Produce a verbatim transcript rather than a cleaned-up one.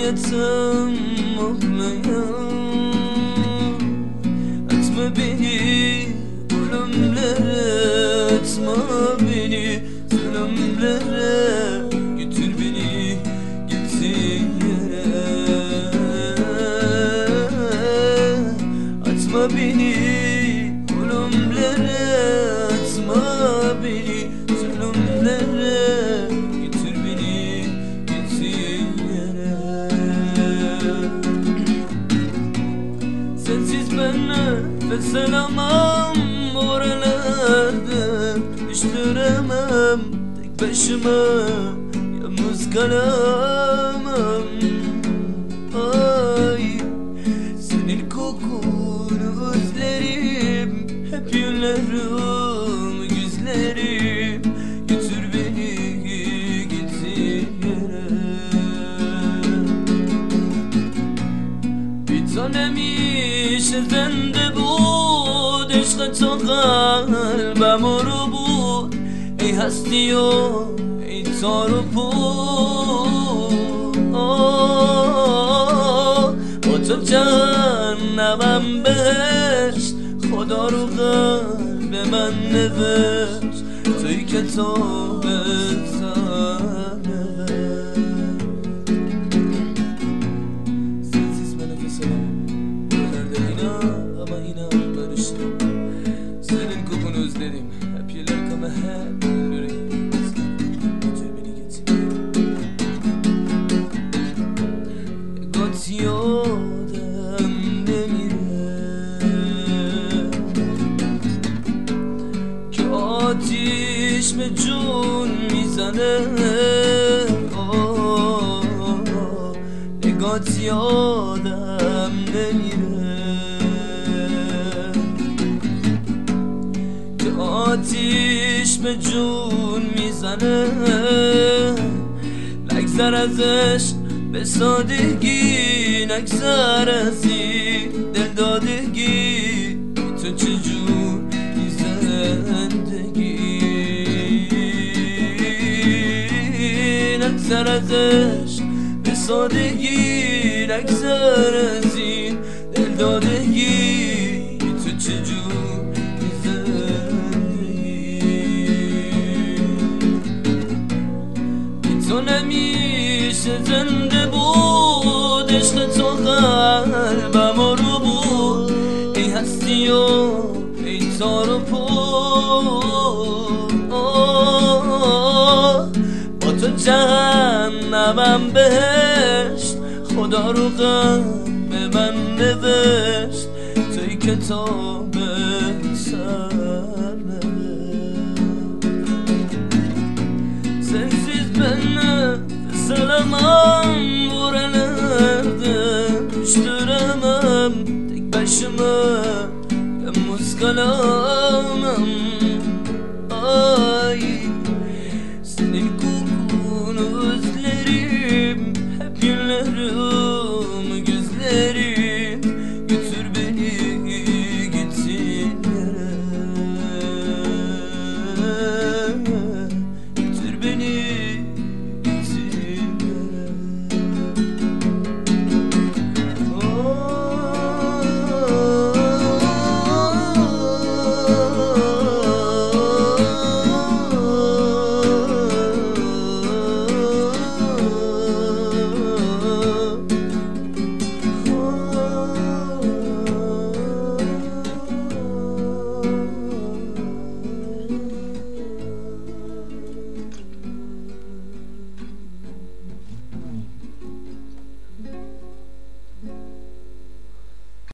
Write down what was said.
hasretim mutluyum. Etme beni ölümlere, etme beni zulümlere, götür beni gittiğin yere. Atma beni ölümlere, atma beni zulümlere, götür beni gittiğin yere. Sensiz ben nefes alamam, oralarda düştüremem. Tek başıma yalnız kalamam. Ay, senin kokunu özlerim, hep yollarım güzlerim, götür beni gittiğin yere. Bir tanem işlerden de bu عشق تو قلبم رو بود ای هستی و ای تار و پود. با تو جهنمم بهشت، خدا رو قلب من نوشت، توی کتاب sensiz ben nefes alamam. Buralarda inan ama inan barışırım. Senin kokunu özledim, hep yerler kana hep yüreğim. Götür beni gitsin. Gott yoldan demire ki ateş mecun mizane. Gott yoldan demire آتیش به جون میزنه. نگذر ازش به سادگی، نگذر از این دلدادگی. تو چجور زندگی نگذر ازش به سادگی، نگذر از این دلدادگی. تو چجور تو نمیشه زنده بود، عشق تو قلبم رو بود ای هستی و ای تار و پود. با تو جهنمم بهشت، خدا رو قلب من نوشت، توی کتاب Salamam buralarda düştüremem. Tek başıma yalnız kalamam.